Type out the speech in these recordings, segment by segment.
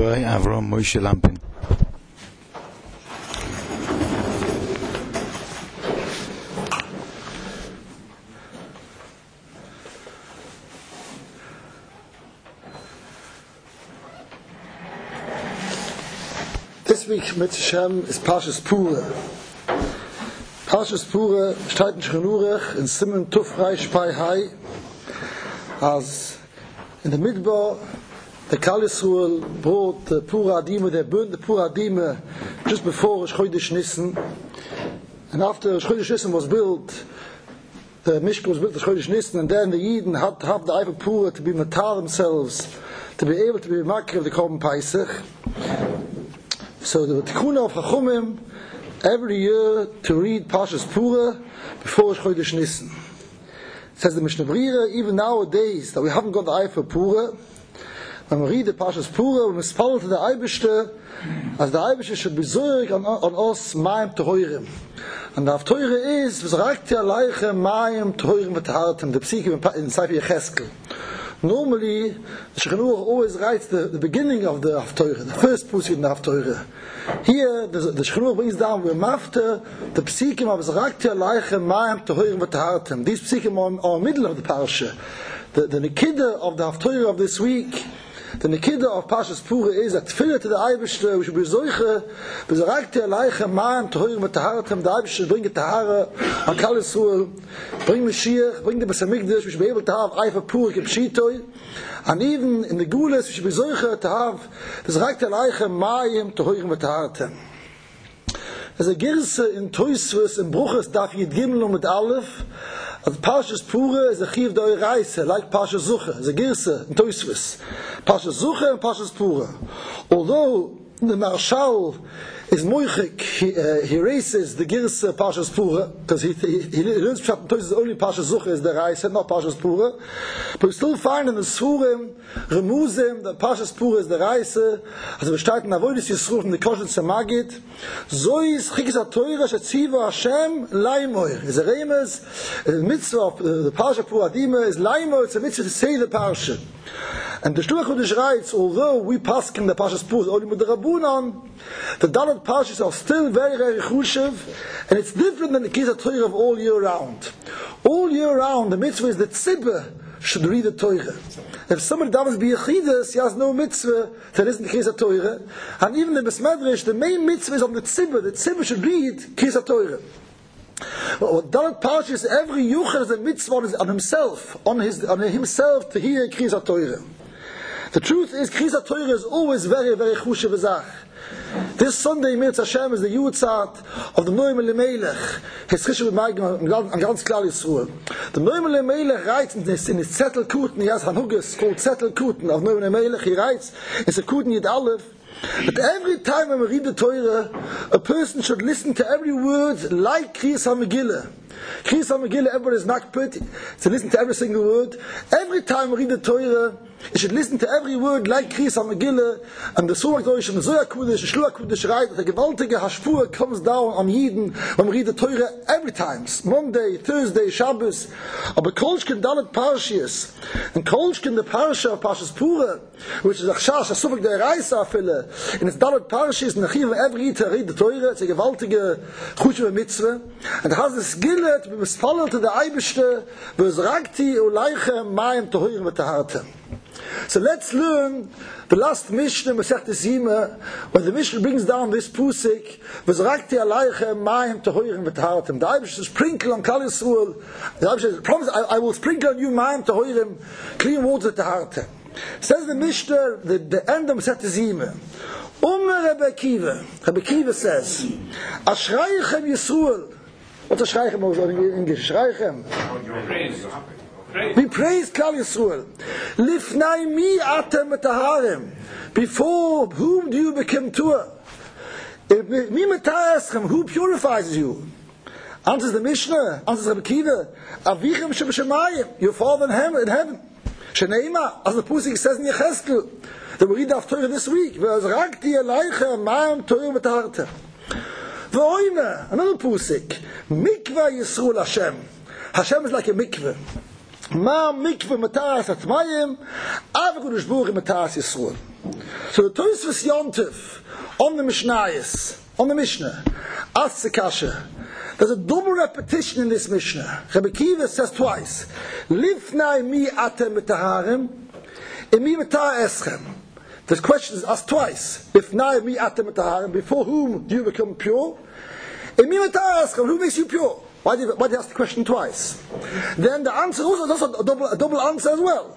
Rabbi Avram Moshe Lampin. This week mit Shem is Parshas Pura. Parshas Pura steht in Shchanurach in Simen Tufrei Shpai Hai, as in the Midbar the Kal Yisrael brought the Pura Adima, they burned the Pura Adima just before Chodesh Nisan, and after Chodesh Nisan was built, the Mishkan was built, the Chodesh Nisan, and then the Yidden had to have the Eifer Pura to be matar themselves, to be able to be makir of the Korban Pesach. So the Tikkun of Chachumim every year to read Parshas Pura before Chodesh Nisan. Says the Mishnah Brira, even nowadays that we haven't got the eye for Pura, when we read the Parshas Pura, we must follow to the Eibishter, as the Eibishter should be zorig on us Mayim Tehoirim. And the Haftoire is V'zarakti Alaychem Mayim Tehoirim V'tahartem, the Psikim in Sefer Yecheskel. Normally, the Shechanur always writes the beginning of the Haftorah, the first Pusik in the Haftorah. Here, the Shechanur brings down with Mafter, the Psikim of Zarakti Alaychem Mayim Tehoirim V'tahartem. These Psikim are middle of the Parsha. The Nikida of the Haftorah of this week, the Nikida of Parshas Pura is that Tfilah to the Eibishter, we should be Zoiche, V'zarakti Alaychem Mayim Tehoirim V'tahartem, the Eibishter bring the Tahara on Kal Yisrael, bring Mashiach, bring the Beis HaMikdash, we should be able to have Eifer Pura Kipshitoi, and even in the Gules, we should be Zoiche to have V'zarakti Alaychem Mayim Tehoirim V'tahartem. There's a Girse in Toisvus, in Bruches, Daf Yid Gimel mit Aleph, as Parshas Pura is a Chiv D'Oraisa, like Parshas Zucha, as a Girse in Toisvus. Parshas Zucha and Parshas Pura. Although the Marshal is moichik, he races the Girse Parshas Pura, because he learns Pshat Toisvus only Parshas Zucha is the Raisa, not Parshas Pura. But we still find in the Surim, Remuzim, that Parshas Pura is the Raisa, as we start in Avoidis Yisruch in the Kosher Tzemagit, Zois Chikis HaToira Shetziva Hashem Laimoir. Is a Remes, the mitzvah of the Parsha Pura Adima is Laimoir, it's a mitzvah to say the Parsha. And the Shluch Kodesh writes, although we pass in the Parshas Pura only with the Rabbunan, the Dalet Parshas are still very, very chushev, and it's different than the Kis HaToira of all year round. All year round, the mitzvah is that Tzibah should read the Torah. If somebody davens b'yechidus, he has no mitzvah to listen to Kis HaTorah. And even in the Beis Medrash, the main mitzvah is on the Tzibah. The Tzibah should read Kis HaTorah. What Dalet Parshas, every yuchad has a mitzvah on himself, on himself to hear Kis HaTorah. The truth is, Kis HaTorah is always very, very chushev v'zach. This Sunday, Mirz Hashem, is the Yutzat of the Noam Elimelech. His Chishur B'Maigim, and ganz Klal Yisrael. The Noam Elimelech writes in his Zettel Kuten, he has Hanugas called Zettel Kuten of Noam Elimelech, he writes, it's a Kuten Yid Aleph, that every time when we read the Torah, a person should listen to every word like Kriyas HaMegillah. Kriyas HaMegillah, everybody is not pretty to listen to every single word. Every time we read the Torah, you should listen to every word like Kriyas HaMegillah, and the Surah Kodesh and the Zohar Kodesh, the Shluch Kodesh write that the gewaltige Hashpur comes down on Yidden when we read the Torah every time. Monday, Thursday, Shabbos. Aber Kolshkin Dalet Parshas, and Kolshkin the Parsha of Parshas Pura, which is Achshash, a Suffolk der Reisa Fille, and it's Dalet Parshas, and Achiv every Yid to read the Torah, it's a gewaltige Chushev Mitzvah, and it has this Gillet, we must follow to the Eibishter, V'zrakti Ulaychem Mayim Tehoirim V'tahartem. So let's learn the last Mishnah, Masechet Zima, when the Mishnah brings down this Pusik, V'zarakti Alaychem Mayim Tehoirim V'tahartem. The Eibishter sprinkle on Kal Yisrael. The Eibishter promised, I will sprinkle on you Mayim Tehoirim, clean water Tahartem. Says the Mishnah, the end of Masechet Zima. Rabbi Akiva says, Ashreichem Yisrael. What's Ashreichem in English? Ashreichem. We praise Klal Yisrael. Lifnai mi atem metaharem. Before whom do you become tua? Mi metahareschem. Who purifies you? Answers the Mishnah. Answers Rabbi Akiva. Avichem sheb'shamayim. Your father in heaven. Sheneima. As the Pusik says in Yecheskel. That we read the Torah this week. V'azrakti alaychem ma'am Torah metahartem. V'oime. Another Pusik. Mikvah Yisrael Hashem. Hashem is like a mikveh. Ma mikveh mataras atmayim, ave Kodesh Baruch Hu mataras Yisrael. So the Tosfos Yontif on the Mishnayos, on the Mishnah, asks the kasha. There's a double repetition in this Mishnah. Rabbi Akiva says twice, Lifnai mi atem metaharim, imi metah eschem. The question is asked twice. Lifnai mi atem metaharim, before whom do you become pure? Imi metah eschem, who makes you pure? Why do you ask the question twice? Then the answer also is also a double answer as well.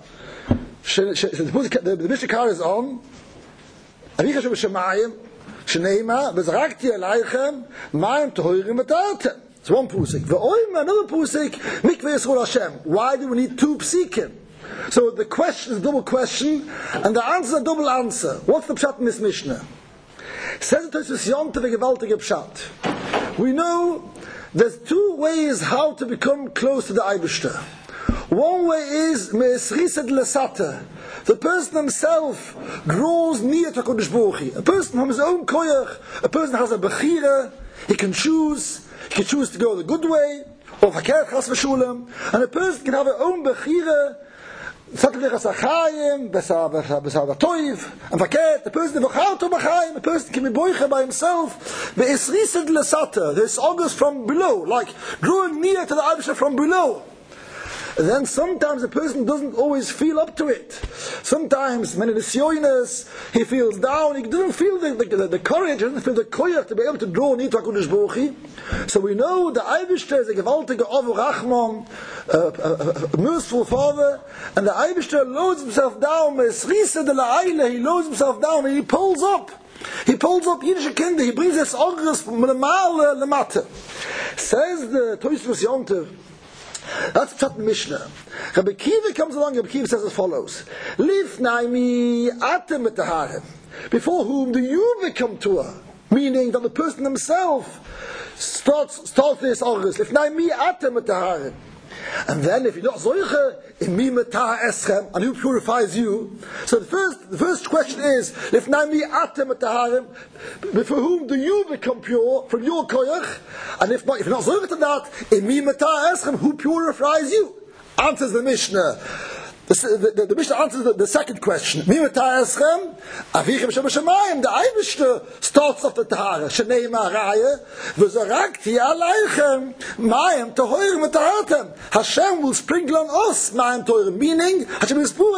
The Mishnah carries on, Avicha Shemayim, Shneima, Bezrakti Aleichem, Mayim Tehorim Metatem. It's one pusik. Ve'oim, another pusik, Mikveh Yisrael Hashem. Why do we need two psikim? So the question is a double question, and the answer is a double answer. What's the pshat in this Mishnah? Says it to Yontif a gewaltige pshat. We know there's two ways how to become close to the Eibishter. One way is me'esrised lesata. The person himself grows near to HaKadosh Baruch Hu. A person from his own koyach, a person has a bechira, he can choose to go the good way, or verkehrt chas v'shulam, and a person can have his own bechira, and verkehrt, the person the person can be boicha by himself, me'esrised lesata. There's August from below, like growing near to the Eibishter from below. Then sometimes a person doesn't always feel up to it. Sometimes, when it is yoiness, he feels down, he doesn't feel the courage, he doesn't feel the koyach to be able to draw near to HaKadosh Baruch Hu. So we know the Eibishter is a gewaltige Ovu Rachman, a merciful Father, and the Eibishter loads himself down, he loads himself down, and he pulls up. He pulls up Yiddische Kinder, he brings this Ogres from the Ma'al Lemata. Says the Tosfos Yontif, that's Pshat Mishnah. Rabbi Akiva comes along, Rabbi Akiva says as follows: Lifnai mi atem metaharim. Before whom do you become Tuah? Meaning that the person himself starts this August. Lifnai mi atem metaharim. And then if you're not Zoiche, imi metah eschem, and who purifies you? So the first question is, Lifnai mi atem metaharim, for whom do you become pure from your koyach? And if you're not Zoiche to that, imi metah eschem, who purifies you? Answers the Mishnah. The Mishnah answers the second question. Mi metah eschem, avichem shemayim. The Eibishter starts off the tahara. Shnei ma'araya, v'zarakti aleichem mayim tohorim metahatem. Hashem will sprinkle on us mayim tohorim. Meaning, Hashem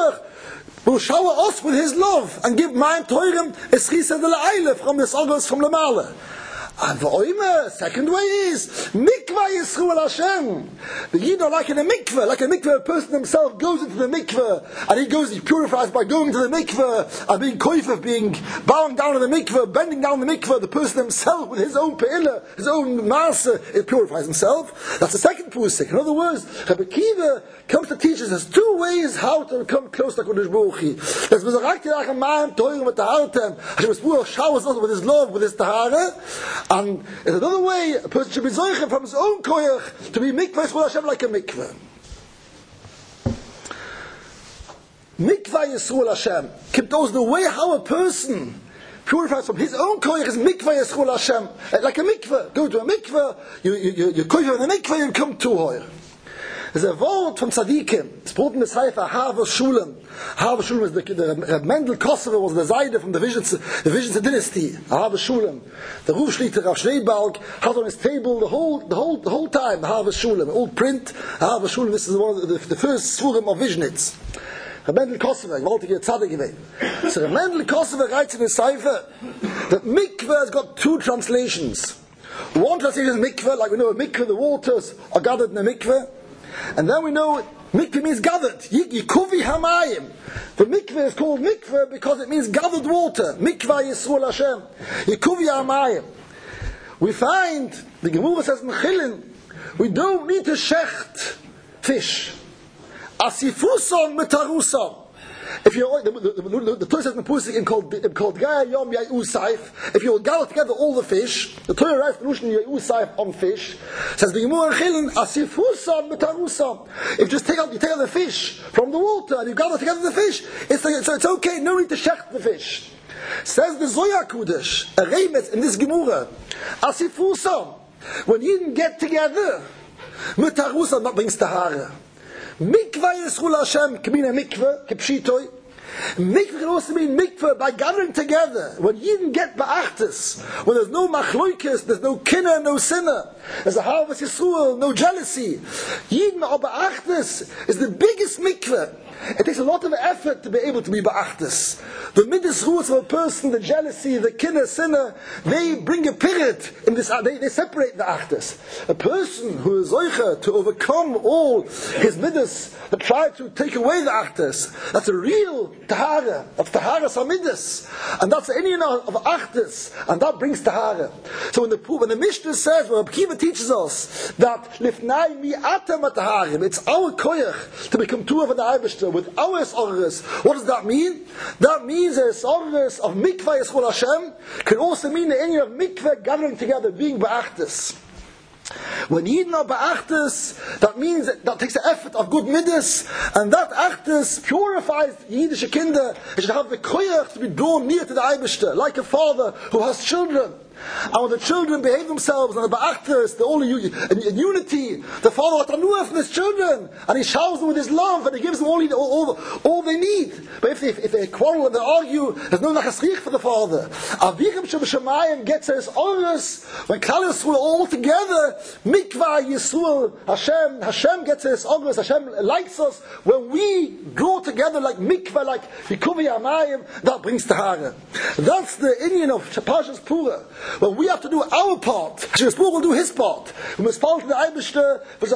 will shower us with His love and give mayim tohorim eschisa de la'ile from the August from Lamala. And the oime, second way is mikvah Yisrael Hashem. You know, like a mikveh, a person himself goes into the mikveh, and he purifies by going to the mikveh, and being koifef, bowing down to the mikveh, bending down the mikveh. The person himself, with his own pe'ilah, his own maser, it purifies himself. That's the second pusik. In other words, Rabbi Akiva comes to teach us there's two ways how to come close to HaKadosh Baruch Hu. There's Mizrakti Lachem Mayim Toirim V'Tahartem. Hashem showers us with His love, with His tahara. And in another way, a person should be zoiche from his own koyach to be mikvah Yisrael Hashem like a mikvah. Mikvah Yisrael Hashem. Those the way how a person purifies from his own koyach is mikvah Yisrael Hashem. Like a mikvah. Go to a mikvah, you koyach in the mikvah, you come to Hoyer. There's a word from Tzadikim. It's brought in the Seifer Havas Shulam. Havas Shulam is the Mendel Kosovo was the Zayde from the Visions dynasty. Havas Shulam. The Ruf Shliter Rav Schneebalg has on his table the whole time Havas Shulam. Old print Havas Shulam. This is one of the first Svurim of Visionitz. Mendel Kosovo, gewaltige Tzadik gewesen. So Mendel Kosovo writes in his Seifer that mikveh has got two translations. One translation is mikveh, like we know a mikveh, the waters are gathered in a mikveh. And then we know mikveh means gathered. Yikuvi hamayim. The mikveh is called mikveh because it means gathered water. Mikvah Yisrael Hashem. Yikuvi hamayim. We find, the Gemara says in Chilin, we don't need to shecht fish. Asifuson metaruson. If you the Torah says in the Pusik called Gaya Yom Yayu Saif, if you will gather together all the fish, the Torah writes the Lushan Yayu Saif on fish. Says the Gemara Chilin Asifusan Metarusan. If you just take out the fish from the water and you gather together the fish, it's okay. No need to shecht the fish. Says the Zoya Kudesh, a remet in this Gemara, Asifusan. When you didn't get together, Metarusan not brings tahara. Mikvah Yisrael Hashem k'mina mikvah k'pshitoi. Mikveh can also mean mikveh by gathering together. When Yidden get ba'achtis, when there's no machloikis, there's no kinner, no sinner, there's a harvest Yisrael, no jealousy. Yidden or ba'achtis is the biggest mikveh. It takes a lot of effort to be able to be ba'achtis. The midas rules of a person, the jealousy, the kinner, sinner, they bring a period in this. They separate the achtis. A person who is zoicha to overcome all his midas that try to take away the achtis, that's a real tahara. That's tahara samidas, and that's the inyan of achtis, and that brings tahara. So when the Mishnah says, when Kiva teaches us that lifnai mi atam ataharim, it's our koyach to become two of the Eibishter with our sorges. What does that mean? That means the sorges of mikvah Yisrael Hashem can also mean the inyan of mikvah gathering together, being ba'achtis. When Yidden are ba'achtis, that means that takes the effort of good midas, and that achtis purifies Yiddische kinder. It should have the koyach to be drawn near to the Eibishter, like a father who has children. And when the children behave themselves and the ba'achtis, they're all in unity, the father has tanuah from his children, and he showers them with his love, and he gives them all they need. But if they quarrel and they argue, there's no nachasrich for the father. Avichem Shemayim gets his honors when Klal Yisrael all together, mikvah Yisrael, Hashem gets his honors, Hashem likes us when we draw together like mikvah, like Yikuvi Yamayim, that brings tahara. That's the inyan of Parshas Pura. Well, we have to do our part. Hashem will do his part. We must follow the Eibishter. But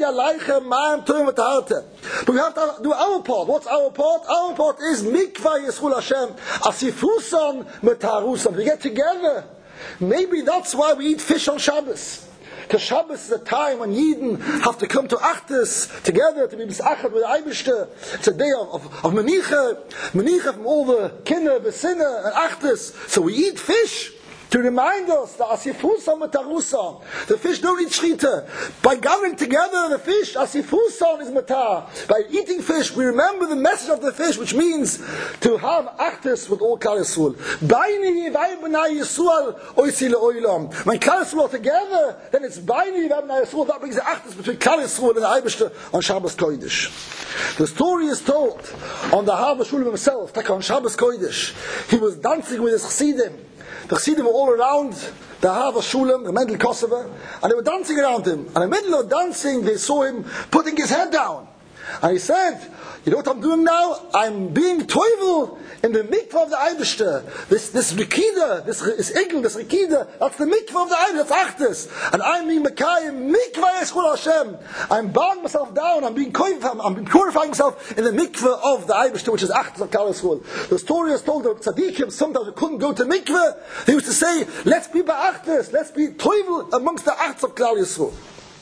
we have to do our part. What's our part? Our part is mikvah Yisrael Hashem asifusan metarusan. We get together. Maybe that's why we eat fish on Shabbos. Because Shabbos is a time when Yidden have to come to Achtis together to be misachat with the Eibishter. It's a day of Menicha from all the kinner, the sinner, and Achtis. So we eat fish to remind us that asifusan metarusan, the fish don't eat shchita. By gathering together the fish, asifusan is matar. By eating fish, we remember the message of the fish, which means to have achtis with all Klal Yisrael. Baini v'bnei Yisrael oisi le'olam. When Klal Yisrael are together, then it's baini v'bnei Yisrael. That brings the achtis between Klal Yisrael and the Eibishter on Shabbos Kodesh. The story is told on the Hava Shulam himself, on Shabbos Kodesh. He was dancing with his chassidim. The chassidim were all around the Hava Shulam, the Mendel Kosovo, and they were dancing around him. And in the middle of dancing, they saw him putting his head down. And he said, you know what I'm doing now? I'm being toivel in the mikvah of the Eibishter. This rikida, this igel, this rikida, that's the mikvah of the Eibishter, that's achtis. And I'm being mekayim, mikvah Yisrael Hashem. I'm bowing myself down, I'm being purifying myself in the mikvah of the Eibishter, which is achtis of Klal Yisrael. The story is told that tzaddikim sometimes who couldn't go to mikvah, they used to say, let's be ba'achtis, let's be toivel amongst the achtis of Klal Yisrael.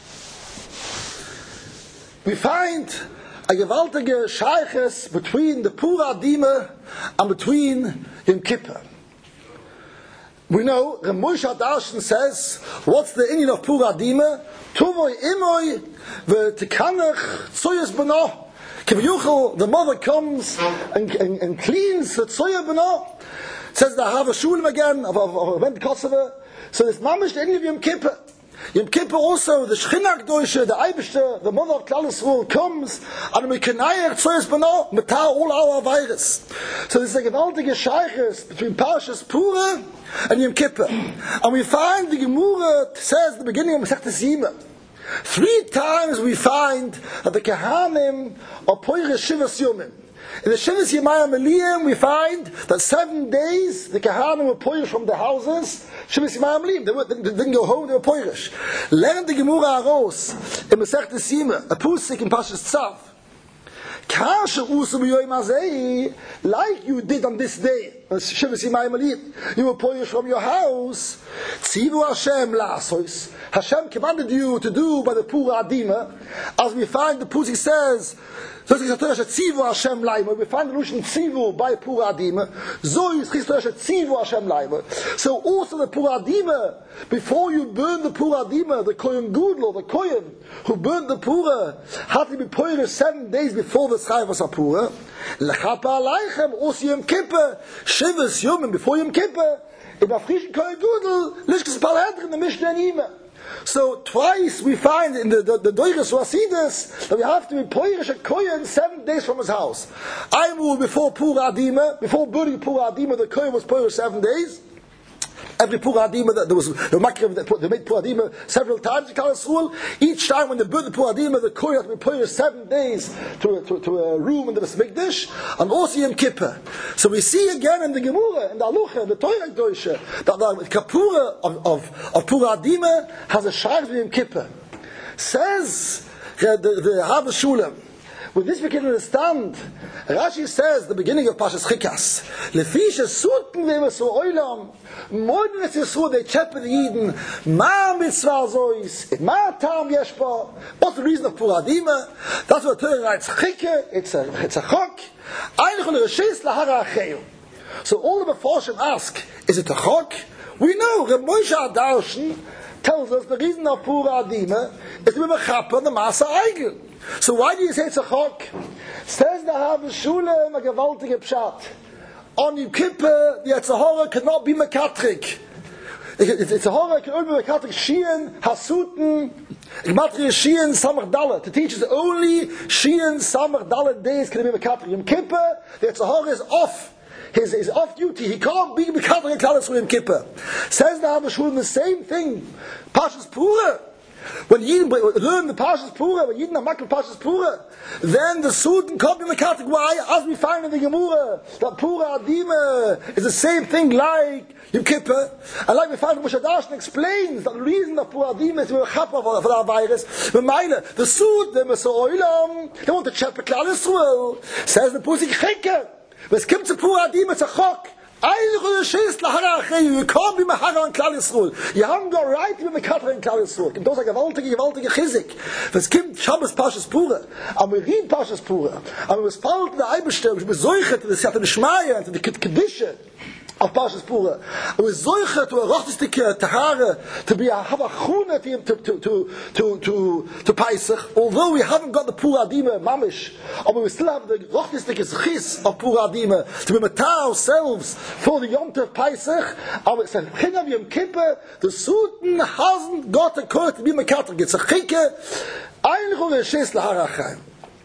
We find a gewaltige Sheiches between the Pura Adima and between Yom Kippur. We know, Reb Moshe Darshan says, what's the inyan of Pura Adima? Tuvoi imoi v'tekanech tzoyes b'no. Kivayuchel, the mother comes and cleans the tzoyes b'no. Says the Hava Shulam again, of Mendel Kosovo. So this mamish the inyan of Yom Kippur. Yom Kippur also, the Shechina Gdoisha, the Eibishter, the mother of Klal Yisrael comes, and we can tzoyes b'no, metar all our virus. So there's a gewaltige Sheiches between Parshas Pura and Yom Kippur. And we find the Gemara says at the beginning of Masechtas Yima, 3 times we find that the Kahanim are poirish Shivas Yomim. In the Shivas Yemaya Meliyim, we find that 7 days the Kahanim were poirish from the houses. Shivas Yemaya Meliyim, they didn't go home, they were poirish. Learn the Gemara Aros in Masechtas Yima, a pusik in Parshas Tzav. Like you did on this day, you were poirish from your house. Tzivu Hashem lasois. Hashem commanded you to do by the Pura Adima, as we find the pusik says. We find the Lushan Tzivu by Pura Adima. So also the Pura Adima, before you burn the Pura Adima, the Kohen Gudlo, the Kohen who burned the Pura, had to be poirish 7 days before the Chayvas HaPura. L'chapa aleichem, also Yom Kippur, Shivas Yomim, before Yom Kippur, in Afrischen Kohen Gudlo, Lishkes Palhedrin, the Mishnah and Yima. So twice we find in the Doiches Wasidus that we have to be Poirish a Kohen 7 days from his house. I moved before Pura Adima, before burning Pura Adima, the Kohen was Poirish 7 days. Every Pura Adima, they made Pura Adima several times in Klal Yisrael. Each time when they burn the Pura Adima, the Kohen had to be Poirish 7 days to a room in the Mikdash, and also Yom Kippur. So we see again in the Gemara, in the Alucha, in the Torah Kedosha, that the Kapura of Pura Adima has a Shayach with Yom Kippur. Says the Hav Shulam. With this we can understand. Rashi says the beginning of Pashas Chikas. Lefisha suten them so oilam. Moiden es Yisroel they chepe the Yidden. Ma mitzvah zois. Ma tam yeshpa. What's the reason of Pura Adima? That's what the Torah writes. Chike. It's a chok. Eigentlich on the Rishis lahara acheyu. So all the Meforshim ask, is it a chok? We know. Reb Moshe Adarshan tells us the reason of Pura Adima is to be mechaper the Masa Eigel. So why do you say it's a chok? Says the Hav Shulam a gewaltige pshat. On Yom Kippur, the Yetzirah cannot be mekatrik. It's a horror can only be mekatrik Shien, Hasuten, Gematria Shien, Samach Dalet. The teaches only Shien, Samach Dalet days can be mekatrik. Yom Kippur, the Yetzirah is off. He's off duty. He can't be mekatrik in Klal Yisrael Yom Kippur. Says the Hav Shulam the same thing. Pashas Pura. When Yidden learn the Pashas Pura, when Yidden are making Pashas Pura, then the Sudan can't be mekatik. Why? As we find in the Gemara, that Pura Adima is the same thing like Yom Kippur, and like we find Moshe Darshan explains that the reason that Pura Adima is we were chapa for that virus. The Sudan, they want to check the Klal Yisrael. Says the Pusik Cheke. When it comes to Pura Adima, it's a chok. You can't be Mahara in Klal Yisrael. You haven't got right to be Mekatra in Klal Yisrael. And those are gewaltige chizik. When it comes to Shabbos Pashas Pura, and we read Pashas Pura, and we respond to the Eibeshter, we bezoichet to the Siyat Nishmaya, and to the Kedisha of Pashas Pura, and we bezoichet to a rochtistik tahara, to be a havachuna to Pesach, although we haven't got the Pura Adima mamish, and we still have the rochtistik chis of Pura Adima, to be matar ourselves for the Yom Tov Pesach, and it's a chin of Yom Kippur, the Sultan hasn't got a court to be mekater. It's a chike, ein chore shes laharachayim.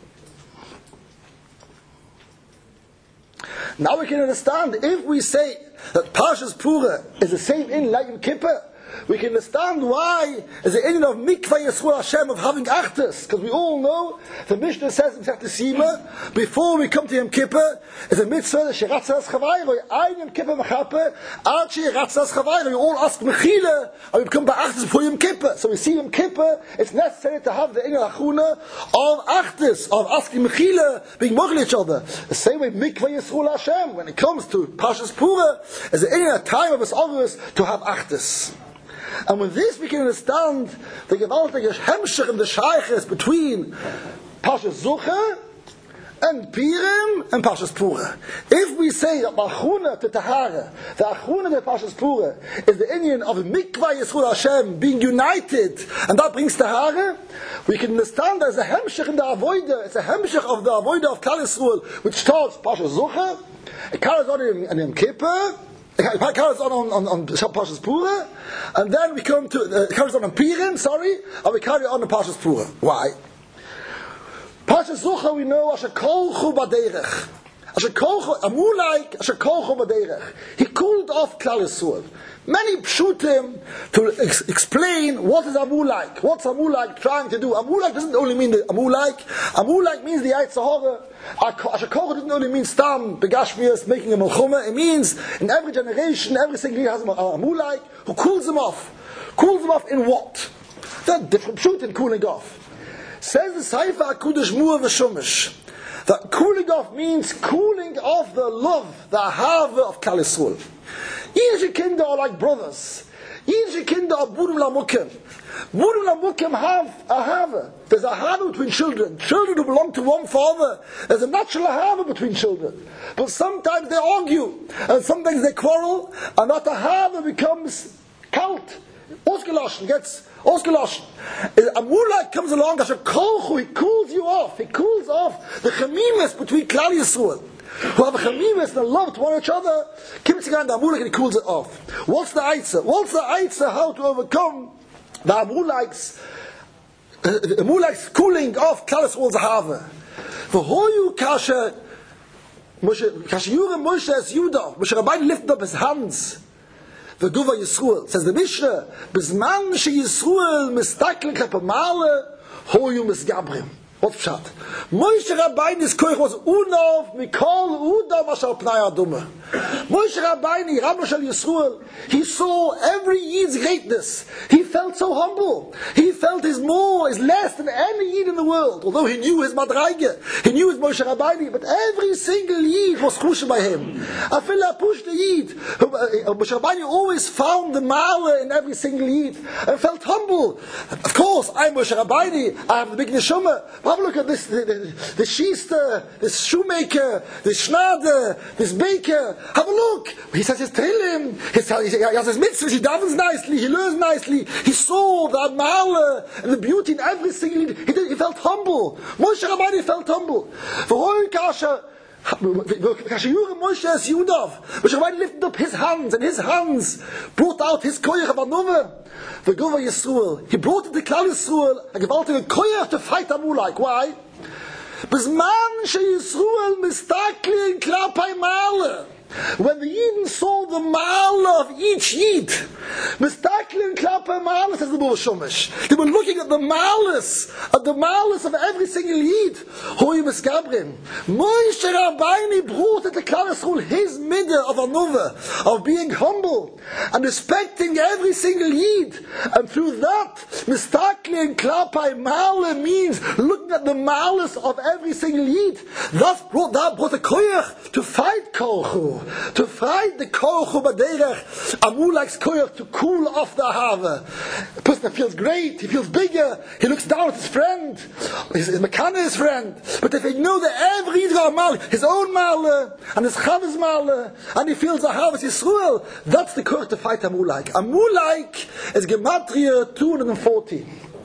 Now we can understand, if we say that Pashas Pura is the same in like Yom Kippur, we can understand why is the ending of Mikvah Yisroel Hashem of having Achtus, because we all know the Mishnah says in Sefta Sima before we come to Yom Kippur is a mitzvah that Sheratzas Chavayro Ein Yom Kippur Mechaper Ad Sheratzas Chavayro. You all ask Mechila and we become Ba'achtus before Yom Kippur. So we see Yom Kippur it's necessary to have the inner Achuna of Achtus, of asking Mechila, being Mochel each other. The same way Mikvah Yisroel Hashem when it comes to Pashas Pura is the inner time of us others to have Achtus. And with this we can understand the gewaltige hemshech and the shayches between Pashas Zucha and Pirim and Pashas Pura. If we say that Achuna to Tahara, the Achuna to Pashas Pura is the Indian of Mikvah Yisroel Hashem being united, and that brings Tahara, we can understand there's a hemshech in the Avoida, it's a hemshech of the Avoida of Klal Yisrael, which starts Pashas Zucha, it carries on in Yom Kippur, it carries on Pashas Pura, and then we come to it carries on Pirim, and we carry on Pashas Pura. Why? Pashas Zucha we know Asher Kolchu Baderech. Asher Kolchu Amulaik Asher Kolchu Baderech. He cooled off Klal Yisrael. Many pshutim to explain what is Amulaik. What's Amulaik trying to do? Amulaik doesn't only mean the Amulaik. Amulaik means the Yitzhahara. Asher Kolchu doesn't only mean Stam, Begashmias, making a Melchuma. It means in every generation, every single year has a Amulaik who cools them off. Cools them off in what? There are different pshutim cooling off. Says the Seifa HaKudosh Mu'ah V'Shomish that cooling off means cooling off the love, the ahava of Klal Yisrael. Each kinder are like brothers. Each kinder are Burim Lamukim. Burim Lamukim have ahava. There's a ahava between children. Children who belong to one father. There's a natural ahava between children. But sometimes they argue, and sometimes they quarrel, and that ahava becomes cult. Ausgeloschen gets ausgeloschen. Amulak comes along as a kolchu, he cools you off. He cools off the chemimus between Klal Yisrael, who have a chemimus and love to one each other. Kimtzigan the Amulak and he cools it off. What's the Eitzer? What's the Eitzer how to overcome the Amulek's cooling off Klal Yisrael's Ahava. V'hoyu kasha Yure Moshe es Yudah, Moshe Rabbeinu lifted up his hands. V'guva Yisrael, says the Mishnah, Bisman she Yisrael mistaklen klepe male, hoyu misgabrim. What's pshat? Moshe Rabbeinu's koich was unov mikol uda mashal pnai adume. Moshe Rabbeinu, Rabbi Shal Yisrael, he saw every Yid's greatness. He felt so humble. He felt his less than any Yid in the world. Although he knew his Madraige, he knew his Moshe Rabbeinu, but every single Yid was chusha by him. I feel I pushed the Yid. Moshe Rabbeinu always found the Ma'ale in every single Yid and felt humble. Of course, I'm Moshe Rabbeinu, I have the big neshama. Have a look at this, the Schiester, this shoemaker, this Schneider, this baker. Have a look. He says his Tehillim, he has his mitzvahs, he davens nicely, he learns nicely. He saw the Ma'ale and the beauty in every single. He felt humble. Moshe Rabbeinu felt humble. Moshe Rabbeinu lifted up his hands, and his hands brought out his koyach of Anuva. The Gova Yisrael, he brought it to Klal Yisrael, a gewaltige koyach to fight Amulek. Why? Bisman she Yisrael mistaklen klapai male. When the Yidden saw the male of each Yid, mistaklen klapai male, says the Baal Shumash. They were looking at the malice of every single Yid. Hoy misgabrim. Moshe Rabbeinu brought it to Klal Yisrael his midah of anuva, of being humble and respecting every single Yid, and through that, mistaklen klapai male means looking at the malice of every single Yid. That brought a koyach to fight Korchu. To fight the Korchu Baderech, Amulek's koyach, to cool off the Ahava. A person that feels great, he feels bigger, he looks down at his friend, his Mekana, his friend. But if he knows that every Yid got a mal, his own mal, and his Chav's mal, and he feels Ahavas Yisrael, that's the koyach to fight Amulek. Amulek is Gematria 240.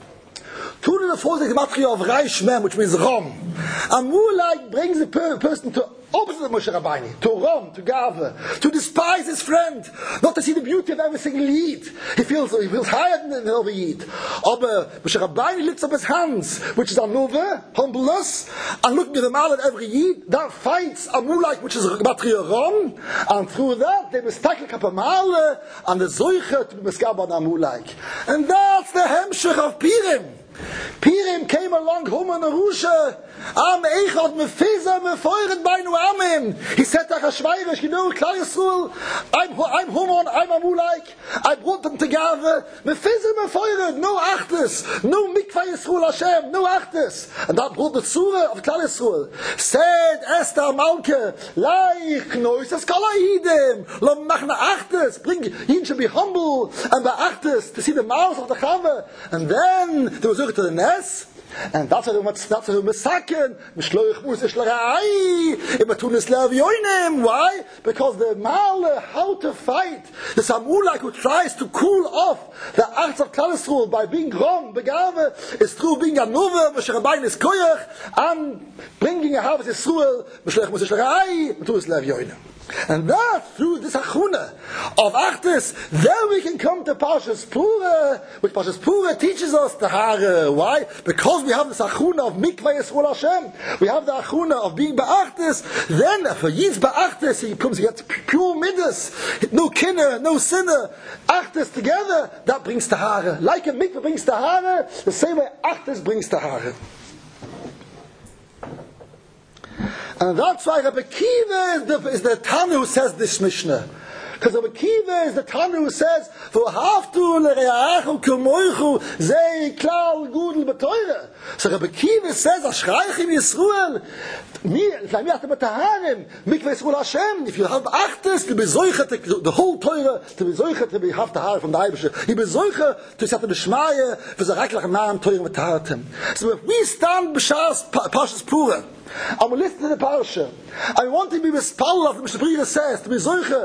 240 is Gematria of Reish Mem, which means Rom. Amulek brings a person to opposite of Moshe Rabbeinu, to Rom, to Gava, to despise his friend, not to see the beauty of every single Yid. He feels higher than the other Yid. Aber Moshe Rabbeinu lifts up his hands, which is Anuva, humbleness, and looking at the mal at every Yid, that fights Amulek, which is Gematria Rom, and through that they mistaken Kapamale, and the Zoiche to be miskaban Amulek. And that's the Hemshech of Pirim. Pirim came along, Huma Nerusha, Am Echad Mefiza Mefeuret Beinu Amim. He said to Hashvairish, you know, Klal Yisrael, I'm Humon, I'm Amulek, I brought them together, Mefiza Mefeuret, no Achtes, no Mikvah Yisrael Hashem, no Achtes. And that brought the Surah of Klal Yisrael. Said Esther Malke, Laich Noisas Kalahidim, Lo Machna Achtes, bring, Yin should be humble, and the Achtes, to see the mouth of the Chava. And then, there was to the Nes, and that's what we masaken. Why? Because the Ma'ale, how to fight the Amulek who tries to cool off the arts of Klal Yisrael by being Rom, Begave, is through being Anuva, Moshe Rabbeinu is Koyach, and bringing a Havas Yisrael, and that, through this Achuna of Achtes, then we can come to Parshas Pura, which Parshas Pura teaches us the Hare. Why? Because we have this Achuna of Mikvah Yisrael Hashem. We have the Achuna of being Ba'achtes. Then, for Yid's Ba'achtes, he gets pure Midas, no kinner, no sinner. Achtes together, that brings the Hare. Like a Mikvah brings the Hare, the same way Achtes brings the Hare. And that's why Rabbi Kiva is the Tanu who says this Mishnah. Because Rabbi Kiva is the Tanu who says, "V'havtu l're'achu k'moichu zei klal gudel b'toyre." So Rabbi Kiva says, "Ashreichim Yisrael, if you have Achtes, to be zoichet the whole Torah, to be zoichet to be have tahar from the Eibusher, you be zoichet to set the B'shmaya v'zarak lachanam Torah v'tahartem." So if we stand b'shas Parshas Pura, and we listen to the parsha, and we want to be mispal of the Mishnah says, to be zoiche,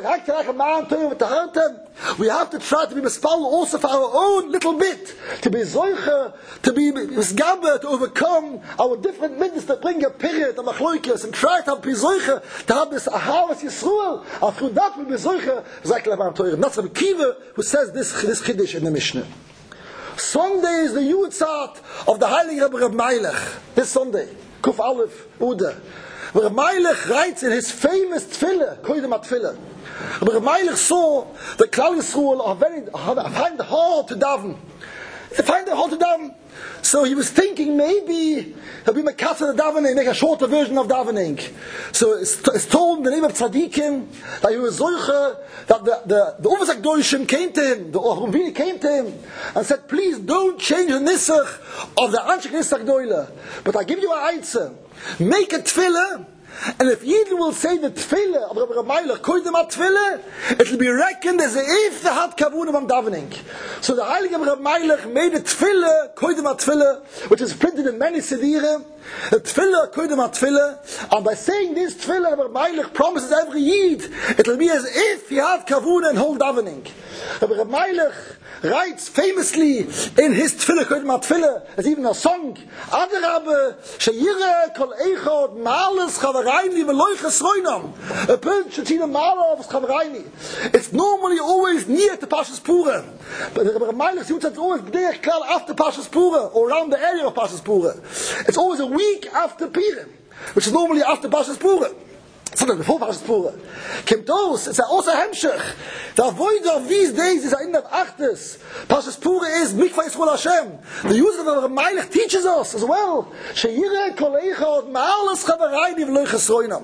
we have to try to be mispal also for our own little bit, to be zoiche, to be misgaber, to overcome our different middas that bring a period of machloikes, and try to be zoiche, to have this ahavas Yisrael, and through that we be zoiche, and that's Rabbi Kiva who says this chiddush in the Mishnah. Sunday is the Yutzat of the Heilige Rebbe Reb Meilech. This Sunday, Kuf Aleph Uda. Reb Meilech writes in his famous Tefillah, Koidem HaTefillah. Reb Meilech saw that Klal Yisrael find it hard to daven. They find it hard to daven. So he was thinking maybe he'll be Mekatza the davening, make a shorter version of davening. So it's told in the name of Tzadikim that he was Zoiche, that the Uvazak Doishim came to him, the Ravini came to him and said, please don't change the Nisach of the Anshik Nisach Doile. But I give you a Eitzah. Make a Tefillah, and if Yidden will say the Tefillah of Rabbi Meilech, Koidem HaTefillah, it will be reckoned as if they had Kavunim on davening. So the Heilige Rabbi Meilech made a Tefillah, Koidem HaTefillah, which is printed in many Sedirim, a Tefillah, Koidem HaTefillah, and by saying this Tefillah, Rabbi Meilech promises every Yid, it will be as if he had Kavunim and whole davening. Rabbi Meilech writes famously in his Tefillah, Koidem HaTefillah, there's even a song, Adrabe, Sheyire Kol Eichot, Ma'ales Chavarayni, Veloiches Roinam, a person should see the Ma'ala of Chavarayni. It's normally always near to Pashas Pura, but Rabbi Meilech says it's always there after Pashas Pura, or around the area of Pashas Pura. It's always a week after Purim, which is normally after Pashas Pura. Sometimes before Pashas Pura. Kimtos, it's also Hemshech. The avoid of these days is in the Achtes. Pashas Pura is Mikvah Yisrael Hashem. The use of Rabbi Meilech teaches us as well. She'yireh kol eichot ma'alas chavarayni v'lo chesroinam.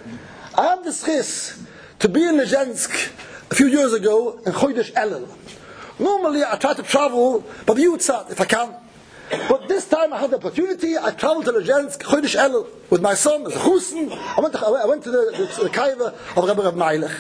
I had the schis to be in Lezhensk a few years ago in Chodesh Elul. Normally I try to travel by the Yutzat if I can. But this time I had the opportunity. I traveled to Lezhensk, Chodesh Elul, with my son, as a Chusen. I went to the Kaiva of Rabbi Meilech.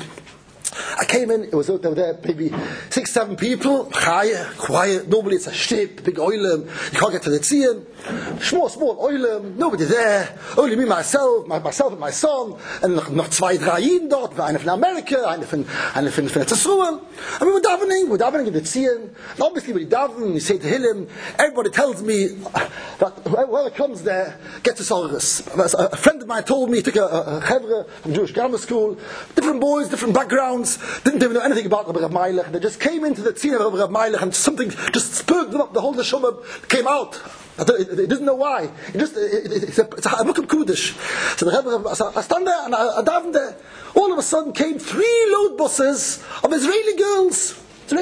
I came in, there were maybe 6-7 people, quiet, normally it's a ship, big oilem, you can't get to the Tzion, small oilem, nobody there, only me, myself and my son, and noch 2-3 Jiden dort, eine von Amerika, eine von Tzruel, and we were davening in the Tzion, and obviously when you daven, you say to Hillim, everybody tells me that whoever comes there gets a Sorgus. A friend of mine told me, he took a Chevre from Jewish grammar school, different boys, different backgrounds, didn't even know anything about Rabbi Meilech. They just came into the tzir of Rabbi Meilech and something just spurred them up. The whole neshama came out. They didn't know why. It's a book of Kudish. So the Rebbe, I stand there and I daven there. All of a sudden came 3 load buses of Israeli girls.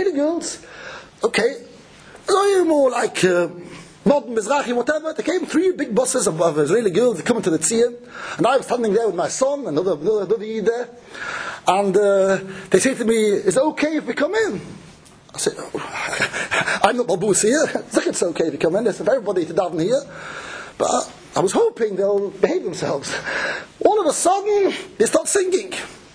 Okay. So more like modern Mizrahi, whatever. They came 3 big buses of Israeli girls coming to the tzir. And I was standing there with my son and another Yid there. And they say to me, is it okay if we come in? I said, I'm not Babus here. It's okay if you come in. There's everybody to daven here. But I was hoping they'll behave themselves. All of a sudden, they start singing.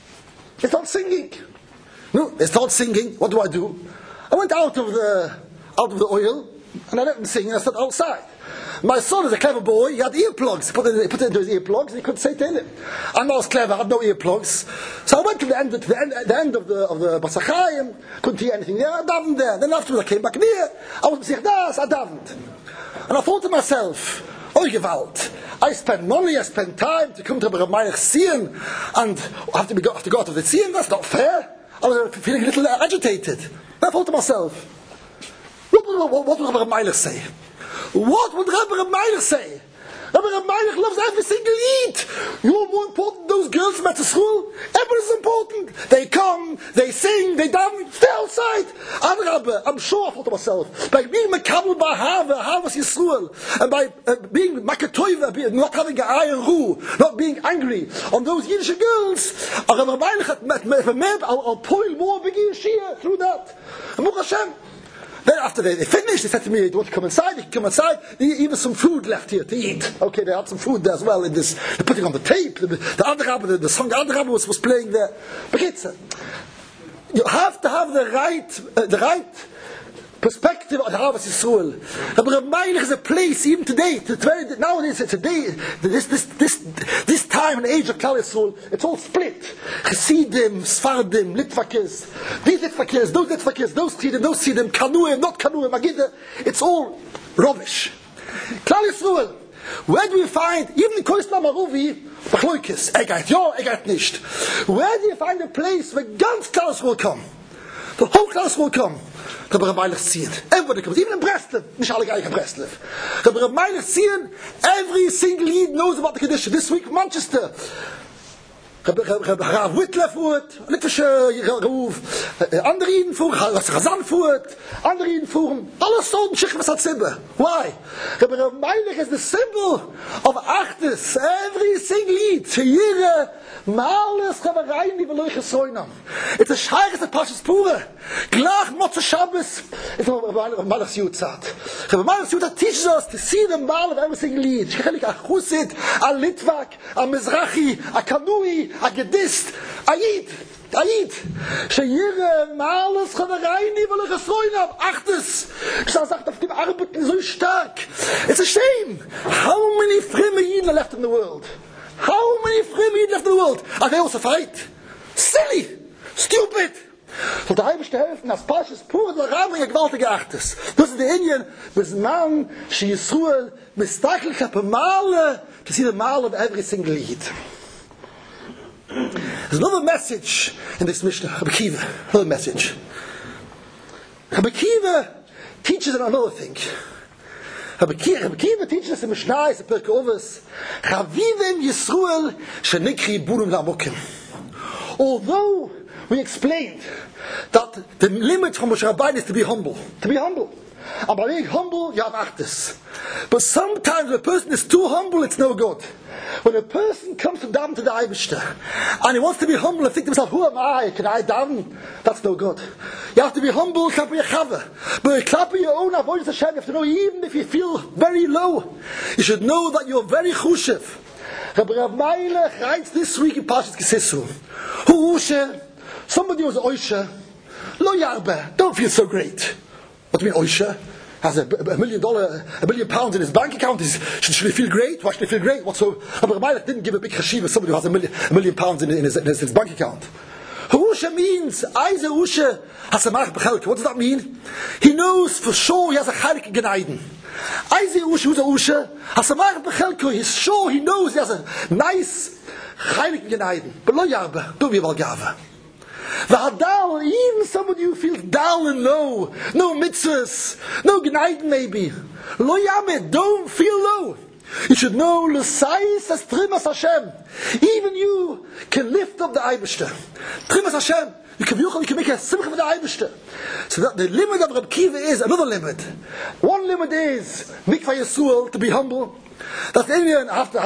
No, they start singing. What do? I went out of the oil, and I let them sing, and I sat outside. My son is a clever boy. He had earplugs. He put it into his earplugs, and he couldn't say to him. I'm not as clever. I had no earplugs. So I went to the end of the Basachayim. Couldn't hear anything there. I davened there. Then afterwards I came back near. I was B'sich Das. I davened. And I thought to myself, oh Gewalt, I spend money, I spend time to come to Rabbi Meilech Tzion, and I have to go out of the Tzion. That's not fair. I was feeling a little agitated. And I thought to myself, what would Rabbi Meilech say? What would Rabbi Meilech say? Rabbi Meilech loves every single Yid. You're more important than those girls from Etzisruel. Everybody's important. They come, they sing, they dance, stay outside. I'm sure I thought to myself, by being Mekabel Havas Yisruel, and by being Makatoiva, not having an eye and ru, not being angry on those Yiddish girls, Rabbi Meilech I'll poil more big Yeshia through that. And Baruch Hashem. Then after they finished, they said to me, "Do you want to come inside? You can come inside. Even some food left here to eat." Okay, they had some food there as well. In this, they're putting on the tape. The song Adrabah was playing there. But you have to have the right perspective on Havas Yisrael. Rabbi Meilech is a place even today. Nowadays, this time and age of Klal Yisrael, it's all split. Chassidim, Sfardim, Litvakis, these Litvakis, those Tzidim, those Tzidim, Kanuim, not Kanuim, Magida. It's all rubbish. Klal Yisrael, where do we find, even in Koisna Maruvi, Bachloikis, Egeit ja, Egeit nicht. Where do you find a place where ganz Klal Yisrael come? The whole class will come. Rabbi Meilich ziehen. Everybody comes, even in Breslev. Nicht alle gleich in Breslev. Rabbi Meilich ziehen. Every single Yid knows about the condition. This week, Manchester. Rav Whitler fuhrt, Litwische Ruf, andere Iden fuhren, Chazan fuhrt, andere Iden fuhren, alles so ein Schicht was hat Sibbe. Why? Rav Meilich is the symbol of Achtes, every single Yid, Chiyire, Males, Chaverein, die Veloiche Soinam. It's a Scheiches of Pashas Pure. Glach Motze Shabbos, it's Rav Meilich's Yutzat. Rav Meilich's Yutzat teaches us to see the Mal of every single Yid. Chechelik a Chusid, a Litvak, a Mizrachi, a Kanui, a Gedist, a Yid. Sheyire Males Chavereini Veloiche Soinam. Achtes. Shah sagt auf dem Arbeiten so stark. It's a shame. How many Fremme Yidden are left in the world? How many Fremme Yidden left in the world? Are they also fight? Silly. Stupid. Soll der Heimischte helfen, als Pashas pure der Ramringe gewaltige Achtes. Das ist der Indien, bis man, she Yisruel, mistachlich Male, to see the Male of every single Yid. There's another message in this Mishnah, Rabbi Akiva. Another message. Rabbi Akiva teaches another thing. Rabbi Akiva teaches us in Mishnah, it's a Pirkei Avos, Chavivim Yisruel shenikri burim lamokim. Although we explained that the limit from Moshe Rabbeinu is to be humble. To be humble. And by being humble, you have Achtes. But sometimes when a person is too humble, it's no good. When a person comes to daven to the Eibishter, and he wants to be humble and think to himself, who am I? Can I daven? That's no good. You have to be humble, clap your chava. But clap your own avoidance Hashem. You have to know, even if you feel very low, you should know that you're very chushev. Rabbi Rav Meilich writes this week in Parshas Kisisru. Hu ushe, somebody was oisha, lo yarbe, don't feel so great. What do you mean oisha? Has $1 million, £1 million in his bank account. Should he feel great? Why should he feel great? What so? Rabbi Meilich didn't give a big chashiv as somebody who has £1 million in his bank account. Husha means Eise Usha Hasamach Bechelke. What does that mean? He knows for sure he has a Chalik Genaiden. Eise Usha Usha Hasamach Bechelke. He's sure he knows he has a nice Chalik Genaiden. But lo yarbe, don't be about gava. V'hadal, even somebody who feels dull and low, no mitzvahs, no gneiden maybe. Lo yamed, don't feel low. You should know, l'sayis as trimas Hashem. Even you can lift up the Eibishter. Trimas Hashem. You can make a simcha for the Eibishter. So that the limit of Reb Kiva is another limit. One limit is mikvah Yisrael, to be humble. That's the Indian after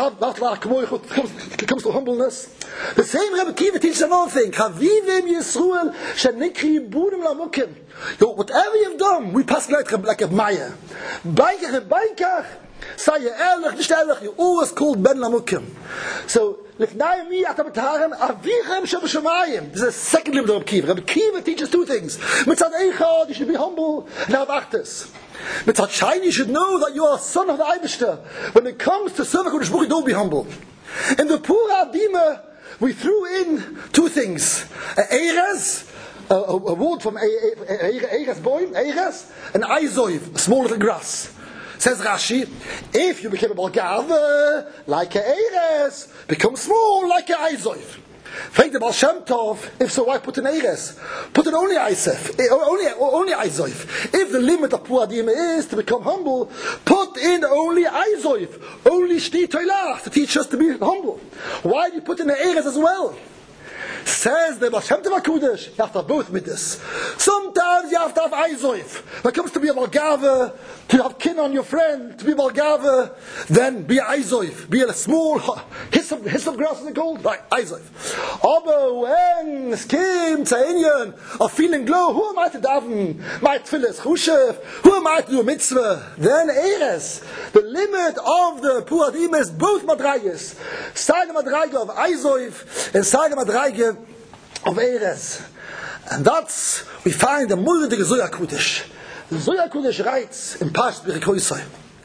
comes to humbleness. The same Rebbe Kiva teaches another thing. Chavivim Yisruel shenikri burim lamukim. Whatever you've done, we pass like a Maya. Baikach, say you ehrlich, nicht ehrlich, you always called ben lamukim. So, lifnai mi atabatarim avichem shebashamayim. This is the second limit of Rebbe Kiva. Rebbe Kiva teaches two things. Mitzad Eichad, you should be humble and have Achtes. Mitzad Shai, you should know that you are a son of the Eibishter. When it comes to Servant Kodesh Baruch Hu, don't be humble. In the Pura Adima, we threw in two things. Eires, a word from Eires Boim, Eires, and Aizoiv, a small little grass. Says Rashi, if you become a Balgav, like a Eires, become small like a Aizoiv. Thank the Baal Shem Tov, if so, why put an Eires? Put an only Aisef, only Aizoiv. If the limit of Puadim is to become humble, put in only Aizoiv, only Shti Toilach, to teach us to be humble. Why do you put in the Eires as well? Says the Baal Shem Tov HaKudosh, you have to have both midas. Sometimes you have to have Aizoiv. When it comes to be a Balgava, to have kin on your friend, to be a Balgava, then be a Aizoiv. Be a small hiss of grass in the cold, right, Aizoiv. Aber when it came to Inyan of feeling low, who am I to daven? My tefillah is chushev. Who am I to do a mitzvah? Then Eres. The limit of the Puadim is both madrayas. Side madrayga of Aizoiv and side madrayga of Eres. And that's, we find the Muldige Zohar Kodesh. The Zohar Kodesh writes in Parshas Bechikoisai,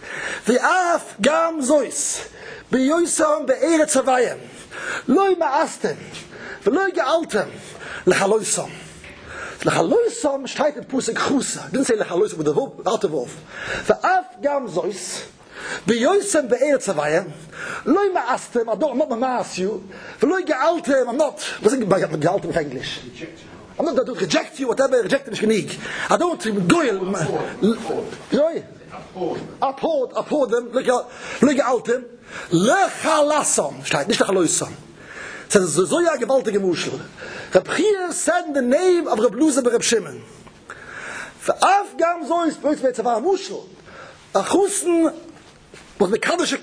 V'af gam zois, b'yoisam be'eretz havayim, loy ma'astem, v'loy ge'altem, l'chaloisam. L'chaloisam steht in Pusik Chusa. Didn't say l'chaloisam with the Alter Wolf. V'af gam zois, b'yoisam be'eretz havayim, loy ma'astem, I'm not ma'as you, v'loy ge'altem, I'm not, what's ge'altem in English? I'm not going to reject you, whatever, reject is unique. I don't go uphold them, look at them. Lechalasson, steht nicht Lechalasson. Das ist so ja gewaltige Muschel. Reb Chia said in the name of Reb Luzer Reb Shimon. For Afghan so is supposed to be a muschel. A chusen was the Kaddish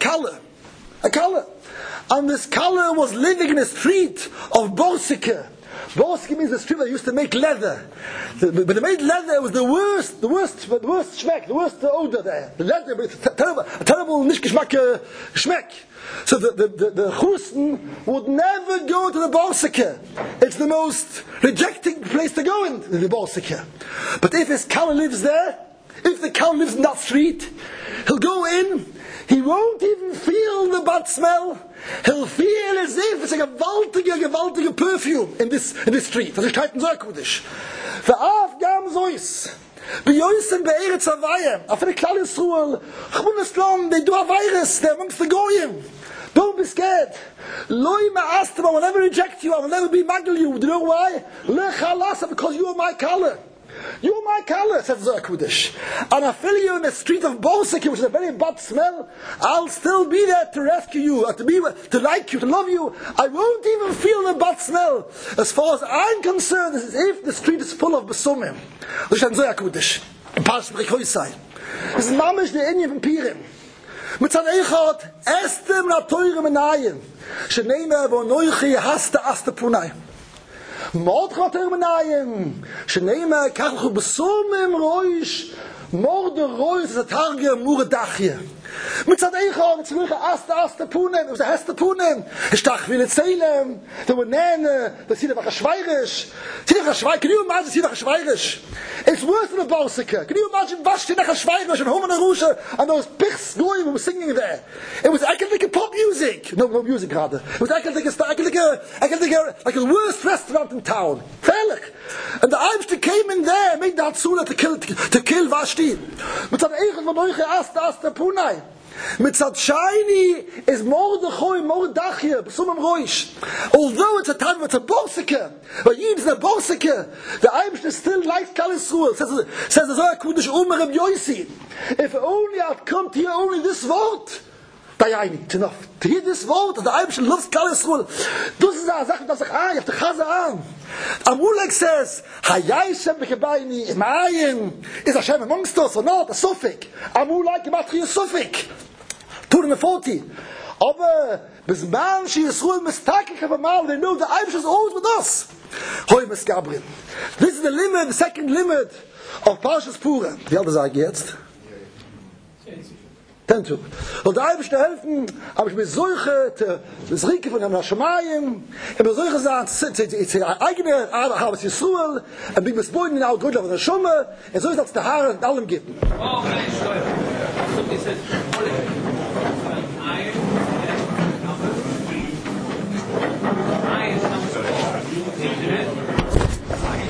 a Kalle. And this Kalle was living in a street of Borsike. Borsike means the street where they used to make leather. But they made leather, it was the worst schmeck, the worst odor there. The leather, a terrible nicht schmeck. So the Chusten would never go to the Borsike. It's the most rejecting place to go in, the Borsike. But if his Kalle lives there, if the Kalle lives in that street, he'll go in, he won't even feel the bad smell. He'll feel as if it's a gewaltige perfume in this street. Das ist halt ein Sorgkudisch. Ve'af gam sois. Beyoisen be'eretz havayim. After the Klal Yisrael, Chmunaslam, they do a virus. They're amongst the goyim. Don't be scared. Loi ma'astem, I will never reject you. I will never be magel you. Do you know why? Lechalas, because you are my color. You are my color, says Zerkudish. And I fill you in the street of Borsike, which is a very bad smell. I'll still be there to rescue you, to like you, to love you. I won't even feel the bad smell. As far as I'm concerned, it's as if the street is full of besumim. Das ist Zerkudish. Ein paar Sprechhäusai. Das ist mamisch der Ingen von Pirim. Mit seinem Eichot, estem na teure Menayim. Sheneime, wo neuchi haste aste punai. Mord gaat er menayim. Sheneime kach besumim roish. Mord de roish is targe muredachje. Mit zat eigen zurück aste punem, was heißt der punem? Stach will erzählen. Der Nene, das sieht einfach schweirisch. Sieht einfach schweirisch. Can you imagine sieht einfach schweirisch? It's worse than a Borsike. Can you imagine was steht einfach schweirisch and Homer Rusha and those pigs going who were singing there? It was like a pop music. No music rather. It was like the worst restaurant in town. Freilich. And the Eibster came in there, made that Sula to kill Vashti. Mit zat eigen von euch aste punai. Mit zat shiny is Mordechai, besumim roish. Although it's a time, it's a Borsike, but even the Borsike, the Eibster still likes Klal Yisrael. Says the Zohar Kudish Reb Yosi. If only I'd come to hear only this word, it's enough. To hear this word, the Eibster loves Klal Yisrael. Das ist eine Sache, das ich you have to chaza an. Amulek says, Hayayishem bekebayni imayin. Is Hashem amongst us or not? A suffix. Amulek gematri a suffix. 240. Aber bis man she Yisrael mistakik of a mal, they know the Eibster is always with us. Hoi mes Gabriel. This is the limit, the second limit of Parshas Purim. Wie alt sage ich jetzt? 10 to. Und da habe ich helfen, habe ich mir solche das Rike von der Nashamayim, habe solche Sachen, eigene habe ich Yisrael, und bin mit Boden in der Gott von der Schumme, und so ist das der Haare und allem gibt.